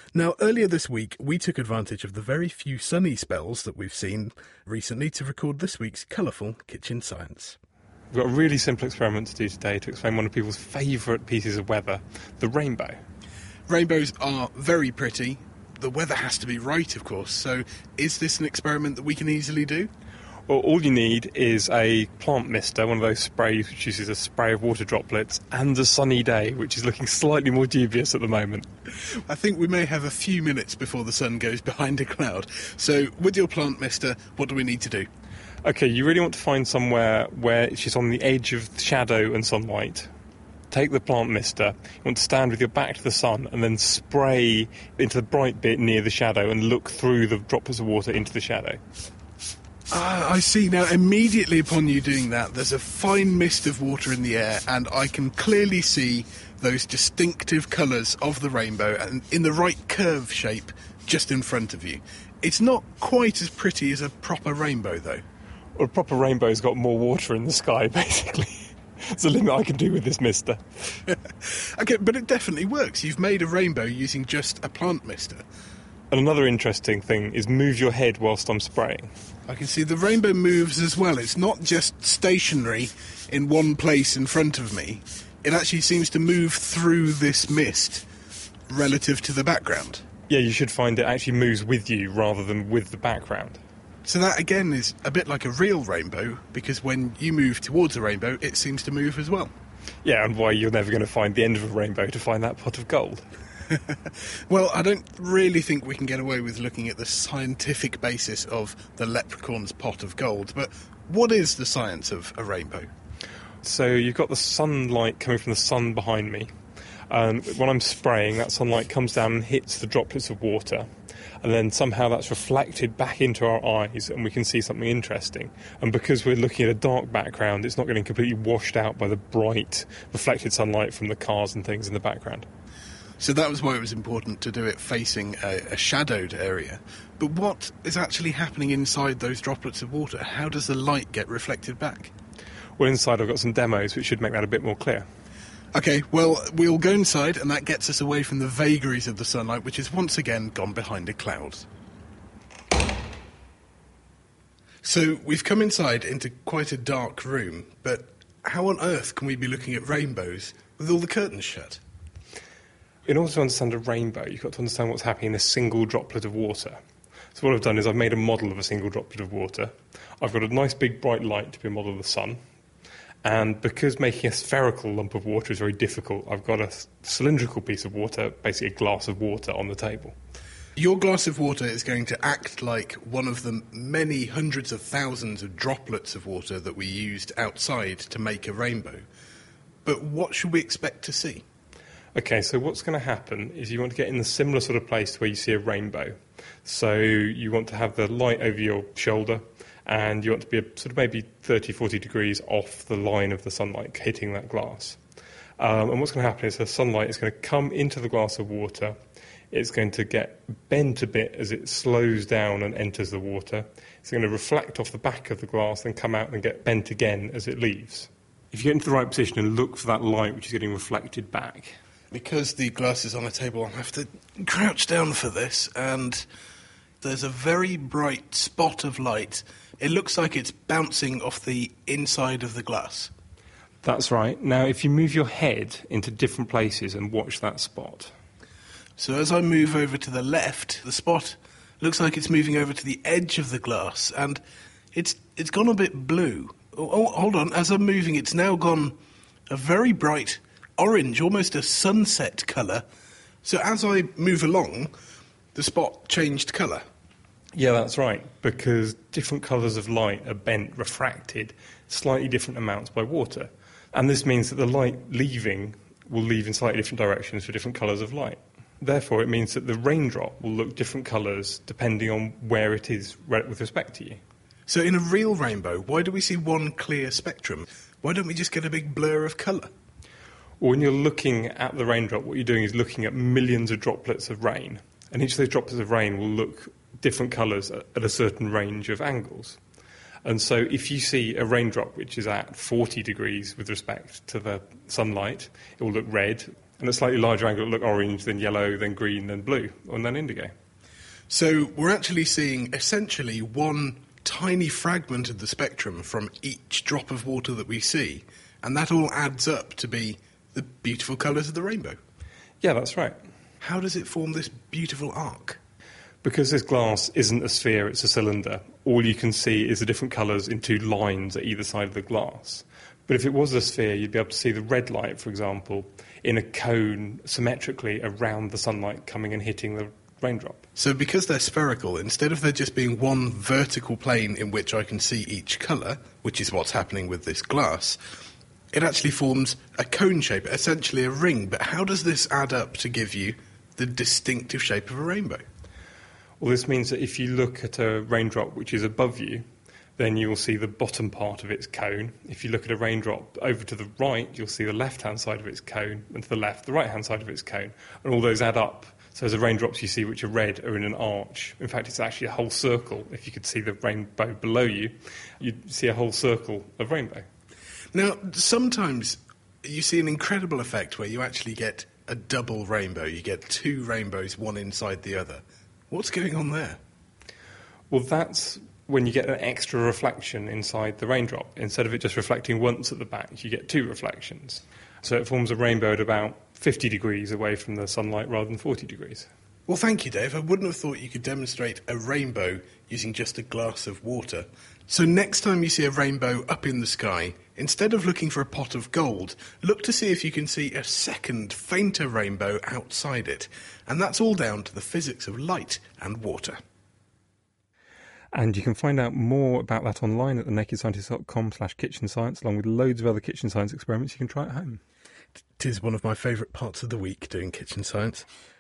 Now, earlier this week, we took advantage of the very few sunny spells that we've seen recently to record this week's colourful kitchen science. We've got a really simple experiment to do today to explain one of people's favourite pieces of weather, the rainbow. Rainbows are very pretty. The weather has to be right, of course, so is this an experiment that we can easily do? Well, all you need is a plant mister, one of those sprays which uses a spray of water droplets, and a sunny day, which is looking slightly more dubious at the moment. I think we may have a few minutes before the sun goes behind a cloud. So, with your plant mister, what do we need to do? OK, you really want to find somewhere where it's just on the edge of shadow and sunlight. Take the plant mister, you want to stand with your back to the sun and then spray into the bright bit near the shadow and look through the droplets of water into the shadow. I see. Now, immediately upon you doing that, there's a fine mist of water in the air, and I can clearly see those distinctive colours of the rainbow and in the right curve shape just in front of you. It's not quite as pretty as a proper rainbow, though. Well, a proper rainbow's got more water in the sky, basically. It's a limit I can do with this mister. OK, but it definitely works. You've made a rainbow using just a plant mister. And another interesting thing is move your head whilst I'm spraying. I can see the rainbow moves as well. It's not just stationary in one place in front of me. It actually seems to move through this mist relative to the background. Yeah, you should find it actually moves with you rather than with the background. So that, again, is a bit like a real rainbow, because when you move towards a rainbow, it seems to move as well. Yeah, and why you're never going to find the end of a rainbow to find that pot of gold. Well, I don't really think we can get away with looking at the scientific basis of the leprechaun's pot of gold, but what is the science of a rainbow? So you've got the sunlight coming from the sun behind me. When I'm spraying, that sunlight comes down and hits the droplets of water, and then somehow that's reflected back into our eyes and we can see something interesting. And because we're looking at a dark background, it's not getting completely washed out by the bright reflected sunlight from the cars and things in the background. So that was why it was important to do it facing a shadowed area. But what is actually happening inside those droplets of water? How does the light get reflected back? Well, inside I've got some demos which should make that a bit more clear. OK, well, we'll go inside, and that gets us away from the vagaries of the sunlight, which has once again gone behind a cloud. So we've come inside into quite a dark room, but how on earth can we be looking at rainbows with all the curtains shut? In order to understand a rainbow, you've got to understand what's happening in a single droplet of water. So what I've done is I've made a model of a single droplet of water. I've got a nice big bright light to be a model of the sun. And because making a spherical lump of water is very difficult, I've got a cylindrical piece of water, basically a glass of water, on the table. Your glass of water is going to act like one of the many hundreds of thousands of droplets of water that we used outside to make a rainbow. But what should we expect to see? OK, so what's going to happen is you want to get in the similar sort of place where you see a rainbow. So you want to have the light over your shoulder, and you want to be sort of maybe 30, 40 degrees off the line of the sunlight hitting that glass. And what's going to happen is the sunlight is going to come into the glass of water. It's going to get bent a bit as it slows down and enters the water. It's going to reflect off the back of the glass, then come out and get bent again as it leaves. If you get into the right position and look for that light which is getting reflected back. Because the glass is on a table, I'll have to crouch down for this, and there's a very bright spot of light. It looks like it's bouncing off the inside of the glass. That's right. Now, if you move your head into different places and watch that spot. So as I move over to the left, the spot looks like it's moving over to the edge of the glass, and it's gone a bit blue. Oh, hold on. As I'm moving, it's now gone a very bright orange, almost a sunset colour. So as I move along, the spot changed colour. Yeah, that's right, because different colours of light are bent, refracted, slightly different amounts by water. And this means that the light leaving will leave in slightly different directions for different colours of light. Therefore, it means that the raindrop will look different colours depending on where it is with respect to you. So in a real rainbow, why do we see one clear spectrum? Why don't we just get a big blur of colour? When you're looking at the raindrop, what you're doing is looking at millions of droplets of rain. And each of those droplets of rain will look different colours at a certain range of angles. And so if you see a raindrop which is at 40 degrees with respect to the sunlight, it will look red. And at slightly larger angle, it'll look orange, then yellow, then green, then blue, and then indigo. So we're actually seeing essentially one tiny fragment of the spectrum from each drop of water that we see, and that all adds up to be the beautiful colours of the rainbow. Yeah, that's right. How does it form this beautiful arc? Because this glass isn't a sphere, it's a cylinder, all you can see is the different colours in two lines at either side of the glass. But if it was a sphere, you'd be able to see the red light, for example, in a cone symmetrically around the sunlight coming and hitting the raindrop. So because they're spherical, instead of there just being one vertical plane in which I can see each colour, which is what's happening with this glass, it actually forms a cone shape, essentially a ring. But how does this add up to give you the distinctive shape of a rainbow? Well, this means that if you look at a raindrop which is above you, then you will see the bottom part of its cone. If you look at a raindrop over to the right, you'll see the left-hand side of its cone, and to the left, the right-hand side of its cone. And all those add up. So the raindrops you see which are red are in an arch. In fact, it's actually a whole circle. If you could see the rainbow below you, you'd see a whole circle of rainbow. Now, sometimes you see an incredible effect where you actually get a double rainbow. You get two rainbows, one inside the other. What's going on there? Well, that's when you get an extra reflection inside the raindrop. Instead of it just reflecting once at the back, you get two reflections. So it forms a rainbow at about 50 degrees away from the sunlight rather than 40 degrees. Well, thank you, Dave. I wouldn't have thought you could demonstrate a rainbow using just a glass of water. So next time you see a rainbow up in the sky, instead of looking for a pot of gold, look to see if you can see a second, fainter rainbow outside it. And that's all down to the physics of light and water. And you can find out more about that online at thenakedscientist.com/kitchen science, along with loads of other kitchen science experiments you can try at home. It is one of my favourite parts of the week, doing kitchen science.